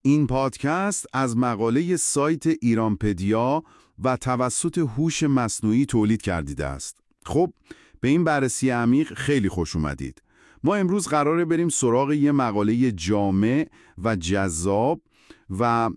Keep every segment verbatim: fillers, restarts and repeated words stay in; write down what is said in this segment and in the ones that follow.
این پادکست از مقاله سایت ایرانپدیا و توسط هوش مصنوعی تولید گردیده است. خب، به این بررسی عمیق خیلی خوش اومدید. ما امروز قراره بریم سراغ یه مقاله جامع و جذاب و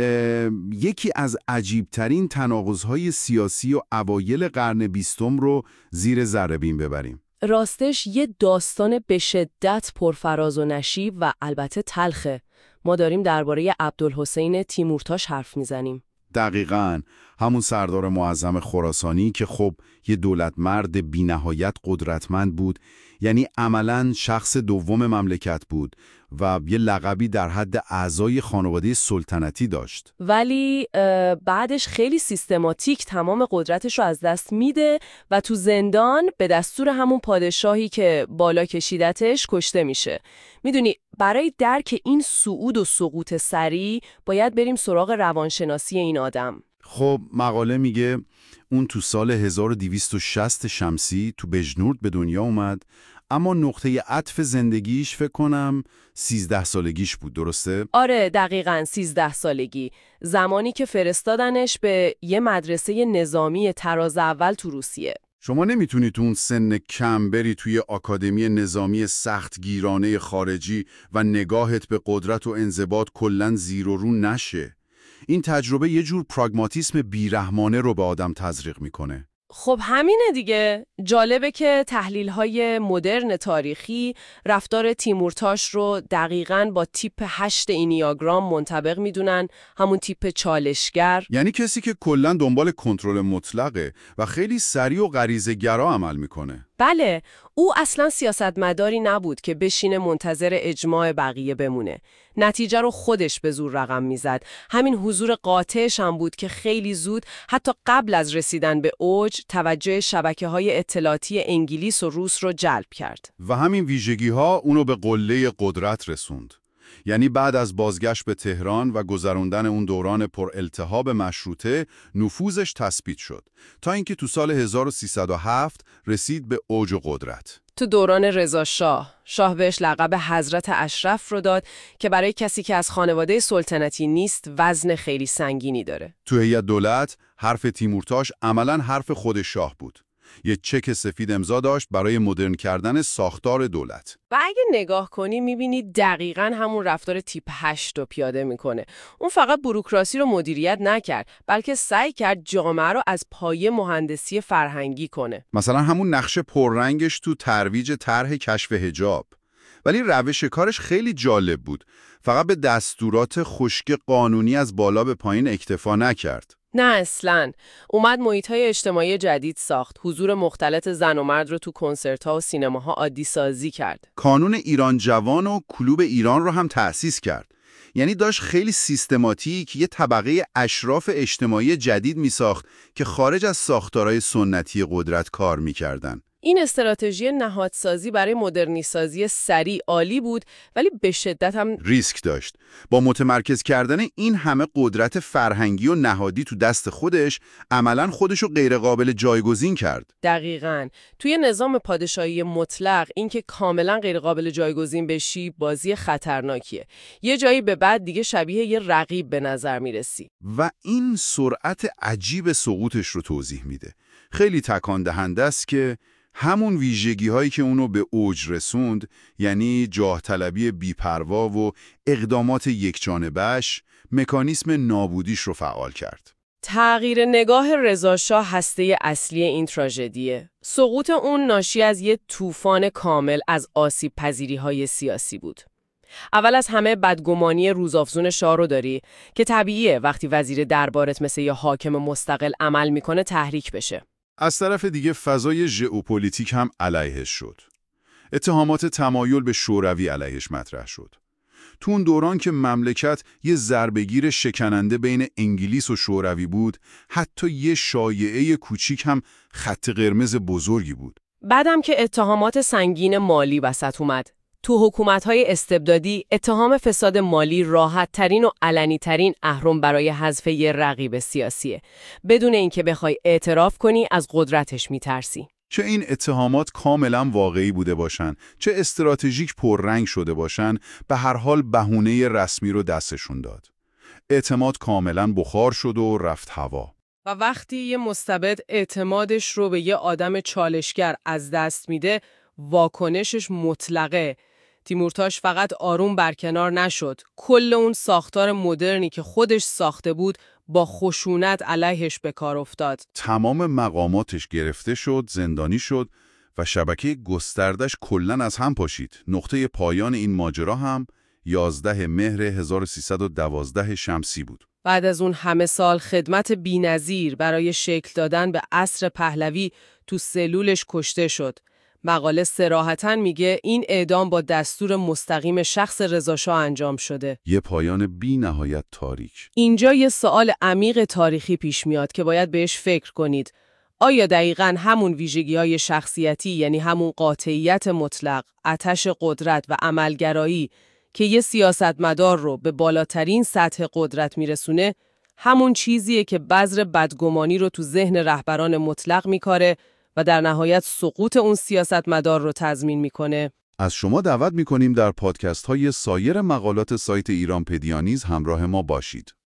یکی از عجیبترین تناقض‌های سیاسی و اوایل قرن بیستم رو زیر ذره‌بین ببریم. راستش یه داستان به شدت پرفراز و نشیب و البته تلخه. ما داریم درباره عبدالحسین تیمورتاش حرف میزنیم. دقیقاً، همون سردار معظم خراسانی که خب یه دولت مرد بی‌نهایت قدرتمند بود، یعنی عملاً شخص دوم مملکت بود و یه لقبی در حد اعضای خانواده سلطنتی داشت. ولی بعدش خیلی سیستماتیک تمام قدرتش رو از دست میده و تو زندان به دستور همون پادشاهی که بالا کشیدتش کشته میشه. میدونی برای درک این صعود و سقوط سریع باید بریم سراغ روانشناسی این آدم. خب مقاله میگه اون تو سال هزار و دویست و شصت شمسی تو بجنورد به دنیا اومد، اما نقطه عطف زندگیش فکر کنم سیزده سالگیش بود، درسته؟ آره دقیقاً سیزده سالگی، زمانی که فرستادنش به یه مدرسه نظامی طراز اول تو روسیه. شما نمیتونی تو اون سن کم بری توی آکادمی نظامی سخت گیرانه خارجی و نگاهت به قدرت و انضباط کلاً زیر و رو نشه. این تجربه یه جور پراگماتیسم بیرحمانه رو به آدم تزریق میکنه. خب همینه دیگه. جالبه که تحلیل‌های مدرن تاریخی رفتار تیمورتاش رو دقیقاً با تیپ هشت اینیاگرام منطبق میدونن، همون تیپ چالشگر. یعنی کسی که کلاً دنبال کنترل مطلقه و خیلی سریع و غریزه‌گرا عمل میکنه. بله، او اصلا سیاستمداری نبود که بشینه منتظر اجماع بقیه بمونه. نتیجه رو خودش به زور رقم میزد. همین حضور قاطعش هم بود که خیلی زود، حتی قبل از رسیدن به اوج، توجه شبکه‌های اطلاعاتی انگلیس و روس رو جلب کرد. و همین ویژگی‌ها اونو به قله قدرت رسوند. یعنی بعد از بازگشت به تهران و گذراندن اون دوران پر التهاب مشروطه، نفوذش تثبیت شد تا اینکه تو سال هزار و سیصد و هفت رسید به اوج قدرت. تو دوران رضا شاه، شاه بهش لقب حضرت اشرف رو داد که برای کسی که از خانواده سلطنتی نیست وزن خیلی سنگینی داره. تو هیئت دولت حرف تیمورتاش عملاً حرف خود شاه بود. یه چک سفید امضا داشت برای مدرن کردن ساختار دولت. و اگه نگاه کنی میبینی دقیقاً همون رفتار تیپ هشت رو پیاده میکنه. اون فقط بوروکراسی رو مدیریت نکرد، بلکه سعی کرد جامعه رو از پایه مهندسی فرهنگی کنه. مثلا همون نقش پررنگش تو ترویج طرح کشف حجاب. ولی روش کارش خیلی جالب بود. فقط به دستورات خشک قانونی از بالا به پایین اکتفا نکرد. نه اصلاً. اومد محیط‌های اجتماعی جدید ساخت. حضور مختلط زن و مرد رو تو کنسرت‌ها و سینماها عادی سازی کرد. کانون ایران جوان و کلوب ایران رو هم تأسیس کرد. یعنی داشت خیلی سیستماتیک یه طبقه اشراف اجتماعی جدید می‌ساخت که خارج از ساختارهای سنتی قدرت کار می‌کردن. این استراتژی نهادسازی برای مدرنیسازی سریع عالی بود، ولی به شدت هم ریسک داشت. با متمرکز کردن این همه قدرت فرهنگی و نهادی تو دست خودش، عملاً خودشو غیر قابل جایگزین کرد. دقیقاً. توی نظام پادشاهی مطلق اینکه کاملاً غیر قابل جایگزین بشی بازی خطرناکیه. یه جایی به بعد دیگه شبیه یه رقیب به نظر میرسی. و این سرعت عجیب سقوطش رو توضیح میده. خیلی تکان دهنده است که همون ویژگی هایی که اونو به اوج رسوند، یعنی جاه طلبی بی‌پروا و اقدامات یکجانبه‌اش، مکانیسم نابودیش رو فعال کرد. تغییر نگاه رضا شاه هسته اصلی این تراژدیه. سقوط اون ناشی از یه طوفان کامل از آسیب پذیری های سیاسی بود. اول از همه بدگمانی روزافزون شاه رو داری که طبیعیه وقتی وزیر دربارت مثل یه حاکم مستقل عمل میکنه تحریک بشه. از طرف دیگه فضای ژئوپلیتیک هم علیهش شد. اتهامات تمایل به شوروی علیهش مطرح شد. تو اون دوران که مملکت یه ضربه‌گیر شکننده بین انگلیس و شوروی بود، حتی یه شایعه کوچیک هم خط قرمز بزرگی بود. بعدم که اتهامات سنگین مالی وسط اومد. تو حکومت‌های استبدادی اتهام فساد مالی راحت‌ترین و علنی‌ترین اهرم برای حذف یه رقیب سیاسیه. بدون اینکه بخوای اعتراف کنی از قدرتش می‌ترسی. چه این اتهامات کاملا واقعی بوده باشن، چه استراتژیک پررنگ شده باشن، به هر حال بهونه رسمی رو دستشون داد. اعتماد کاملا بخار شد و رفت هوا. و وقتی یه مستبد اعتمادش رو به یه آدم چالشگر از دست میده، واکنشش مطلقه. تیمورتاش فقط آروم برکنار نشد. کل اون ساختار مدرنی که خودش ساخته بود با خشونت علیهش به کار افتاد. تمام مقاماتش گرفته شد، زندانی شد و شبکه گستردش کلاً از هم پاشید. نقطه پایان این ماجرا هم یازده مهر هزار و سیصد و دوازده شمسی بود. بعد از اون همه سال خدمت بی‌نظیر برای شکل دادن به عصر پهلوی تو سلولش کشته شد. مقاله صراحتاً میگه این اعدام با دستور مستقیم شخص رضاشاه انجام شده. یه پایان بی نهایت تاریک. اینجا یه سوال عمیق تاریخی پیش میاد که باید بهش فکر کنید. آیا دقیقاً همون ویژگی‌های شخصیتی، یعنی همون قاطعیت مطلق، آتش قدرت و عملگرایی که یه سیاستمدار رو به بالاترین سطح قدرت میرسونه، همون چیزیه که بذر بدگمانی رو تو ذهن رهبران مطلق میکاره و در نهایت سقوط اون سیاستمدار رو تضمین میکنه؟ از شما دعوت میکنیم در پادکست های سایر مقالات سایت ایرانپدیا نیز همراه ما باشید.